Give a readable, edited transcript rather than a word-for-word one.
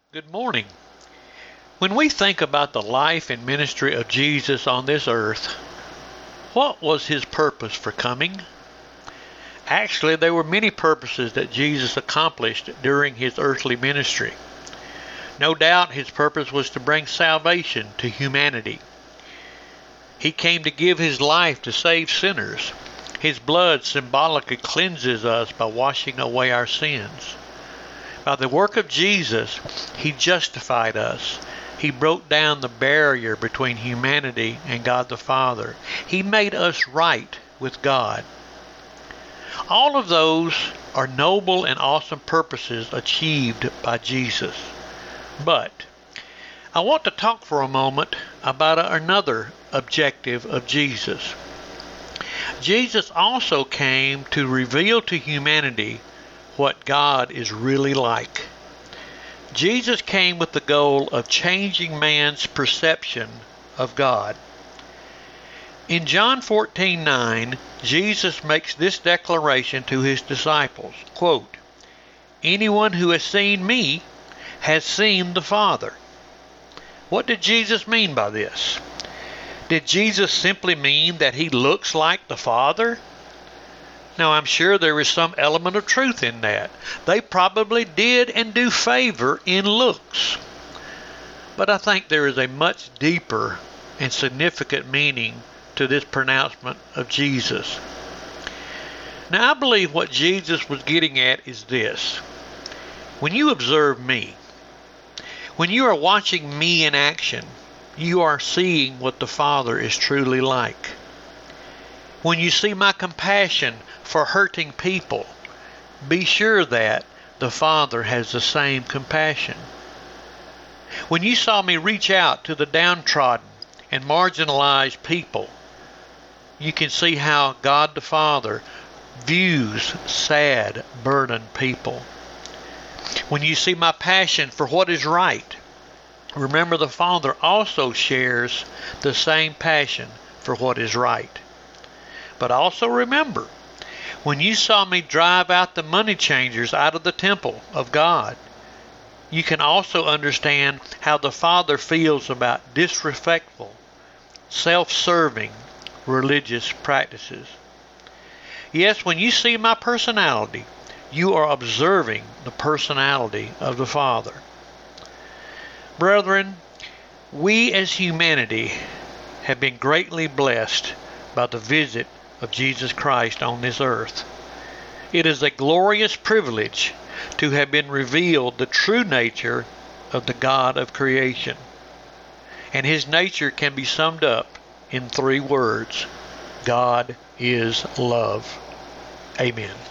Good morning. When we think about the life and ministry of Jesus on this earth, what was his purpose for coming? Actually, there were many purposes that Jesus accomplished during his earthly ministry. No doubt his purpose was to bring salvation to humanity. He came to give his life to save sinners. His blood symbolically cleanses us by washing away our sins. By the work of Jesus, he justified us. He broke down the barrier between humanity and God the Father. He made us right with God. All of those are noble and awesome purposes achieved by Jesus. But I want to talk for a moment about another objective of Jesus. Jesus also came to reveal to humanity what God is really like. Jesus came with the goal of changing man's perception of God. In John 14:9, Jesus makes this declaration to his disciples, quote, "Anyone who has seen me has seen the Father." What did Jesus mean by this? Did Jesus simply mean that he looks like the Father? Now, I'm sure there is some element of truth in that. They probably did and do favor in looks. But I think there is a much deeper and significant meaning to this pronouncement of Jesus. Now, I believe what Jesus was getting at is this. When you observe me, when you are watching me in action, you are seeing what the Father is truly like. When you see my compassion for hurting people, be sure that the Father has the same compassion. When you saw me reach out to the downtrodden and marginalized people, you can see how God the Father views sad, burdened people. When you see my passion for what is right, remember the Father also shares the same passion for what is right. But also remember, when you saw me drive out the money changers out of the temple of God, you can also understand how the Father feels about disrespectful, self-serving religious practices. Yes, when you see my personality, you are observing the personality of the Father. Brethren, we as humanity have been greatly blessed by the visit of Jesus Christ on this earth. It is a glorious privilege to have been revealed the true nature of the God of creation. And his nature can be summed up in 3 words. God is love. Amen.